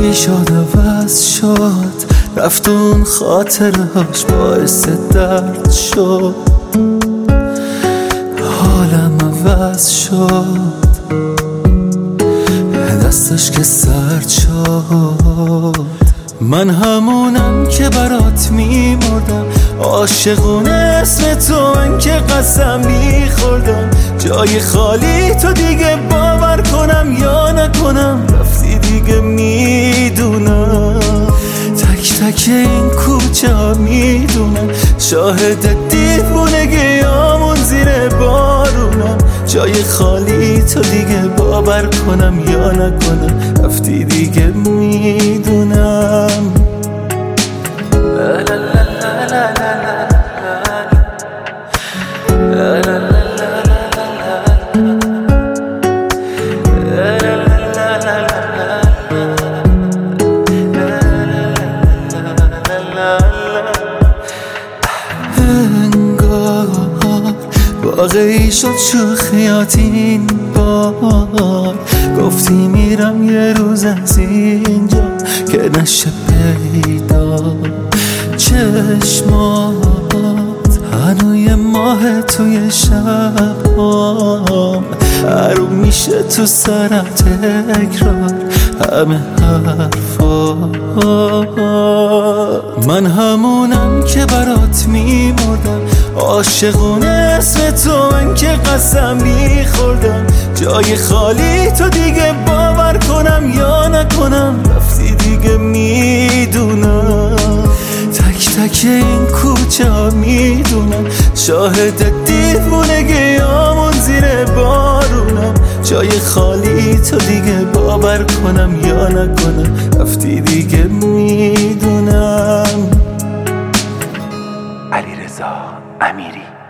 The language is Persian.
چی شد عوض شد، رفت اون خاطرهاش باعث درد شد، حالم عوض شد، دستش که سرد شد. من همونم که برات میمردم، عاشقونه اسم تو من که قسم میخوردم. جای خالی تو دیگه باور کنم یا نکنم، رفتی دیگه میدونم. تک تک این کوچه ها میدونم، شاهد دیوونگیامون زیر بارونم. جای خالی تو دیگه باور کنم یا نکنم، رفتی دیگه میدونم. واقعی شد شوخیات این بار، گفتی میرم یه روز از اینجا که نشه پیدا. چشمات هنوی ماه توی شبام، حروم میشه تو سرم تکرار همه حرفا. من همونم که برات میمردم، عاشقونه اسم تو من که قسم میخوردم. جای خالی تو دیگه باور کنم یا نکنم، رفتی دیگه میدونم. تک تک این کوچه ها میدونم، شاهد دیوونگیامون زیر بارونم. جای خالی تو دیگه باور کنم یا نکنم، رفتی دیگه میدونم. علیرضا امیری.